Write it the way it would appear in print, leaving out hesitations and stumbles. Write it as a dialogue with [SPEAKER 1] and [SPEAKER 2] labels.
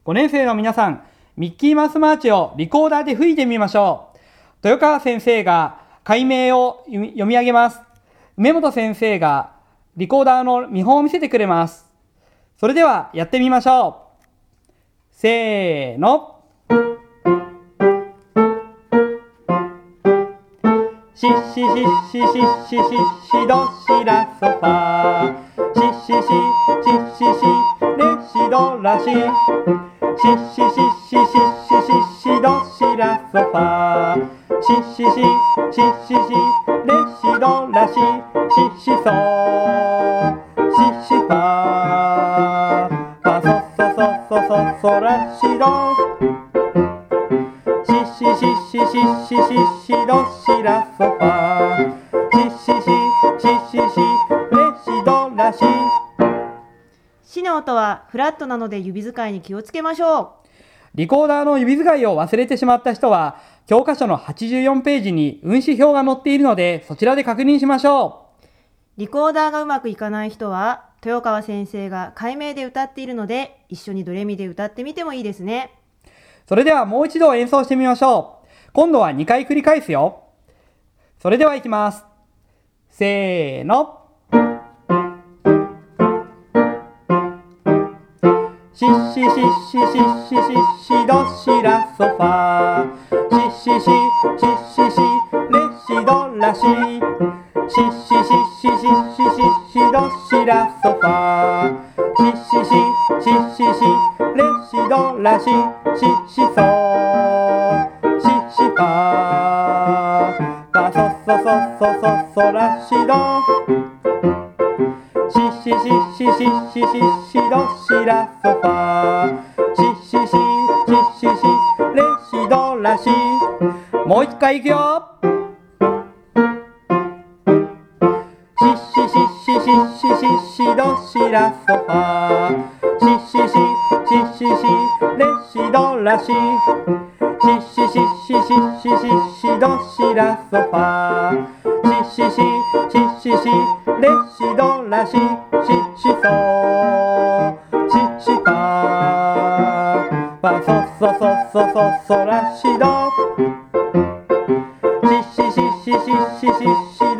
[SPEAKER 1] 5年生の皆さん、ミッキーマウスマーチをリコーダーで吹いてみましょう。豊川先生が解明を読み上げます。梅本先生がリコーダーの見本を見せてくれます。それではやってみましょう。せーの。シシシシシシシシドシラソファシシシシシシレシドラシシシシシシシシドシラソファシシシシシシレシドラシシシソシシファファソソソソソソラシドシシシシシシシシドシラソファシシシシシシレシドラシ。
[SPEAKER 2] シの音はフラットなので指使いに気をつけましょう。
[SPEAKER 1] リコーダーの指使いを忘れてしまった人は教科書の84ページに運指表が載っているのでそちらで確認しましょう。
[SPEAKER 2] リコーダーがうまくいかない人は豊川先生が解明で歌っているので一緒にドレミで歌ってみてもいいですね。
[SPEAKER 1] それではもう一度演奏してみましょう。今度は2回繰り返すよ。それではいきます。せーの。シシシシシシシシドシラソファシシシシシシレシドラシシシシシシシシドシラソファシシシシシシレシドラシシシソシシファファソソソソソソラシドシシシシシシシシドシラソファシシシシシシレシドラシ。もう一回いくよ。シシシシシシシシドシラソファシシシシシシレシドラシシシシシシシシシドシラソファシシシシシシレシドラシシシソシシファファソソソソソソラシドシシシシシシシシ